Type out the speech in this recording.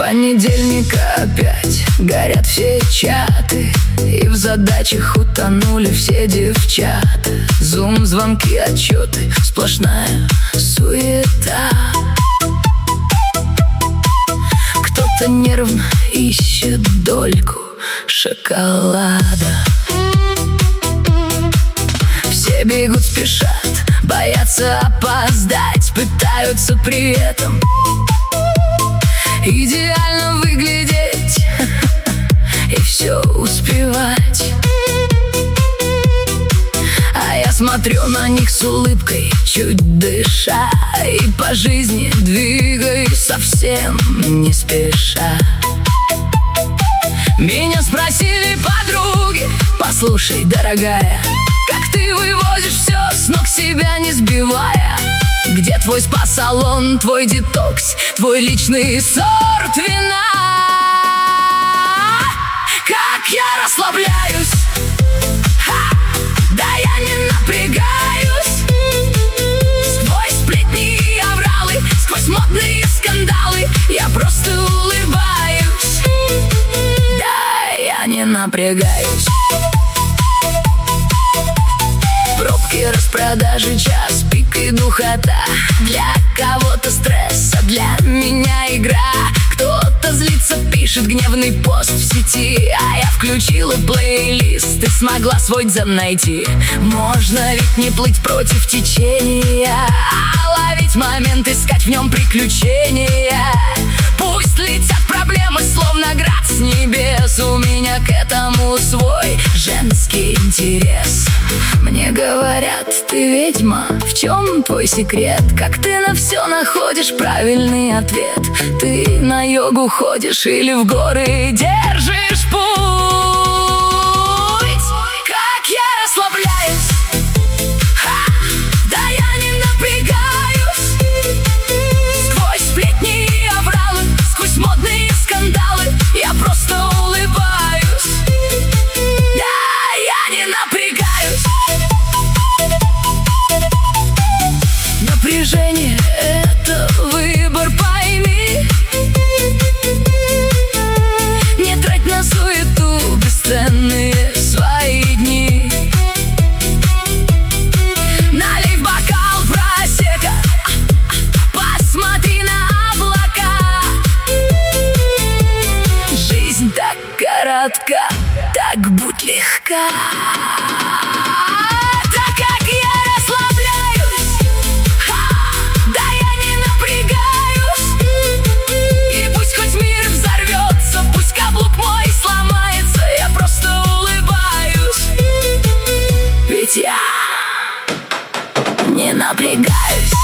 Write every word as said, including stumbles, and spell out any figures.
Понедельника опять горят все чаты, и в задачах утонули все девчата. Зум, звонки, отчеты, сплошная суета. Кто-то нервно ищет дольку шоколада. Все бегут, спешат, боятся опоздать, пытаются при этом идеально выглядеть и все успевать. А я смотрю на них с улыбкой, чуть дыша, и по жизни двигаюсь совсем не спеша. Меня спросили подруги: послушай, дорогая, как ты вывозишь все с ног, себя не сбивая? Где твой спа-салон, твой детокс, твой личный сорт вина? Как я расслабляюсь, ха! Да я не напрягаюсь. Сквозь сплетни и авралы, сквозь модные скандалы я просто улыбаюсь. Да, я не напрягаюсь. Пробки, распродажи, час пик и духота. Для кого-то стресс, а для меня игра. Кто-то злится, пишет гневный пост в сети, а я включила плейлист и смогла свой дзен найти. Можно ведь не плыть против течения, а ловить момент, искать в нем приключения. Пусть летят проблемы, словно град с небес. У меня к этому свой женский интерес. Мне говорят: ты ведьма, в чем твой секрет? Как ты на все находишь правильный ответ? Ты на йогу ходишь или в горы держишь путь? Как я расслабляюсь, ха! Да я не напрягаюсь. Сквозь сплетни и авралы, сквозь модные скандалы я просто улыбаюсь. Да, я не напрягаюсь. Напряжение — это выбор, пойми. Не трать на суету бесценные свои дни. Налей в бокал просека, посмотри на облака. Жизнь так коротка, так будь легка. Я не напрягаюсь.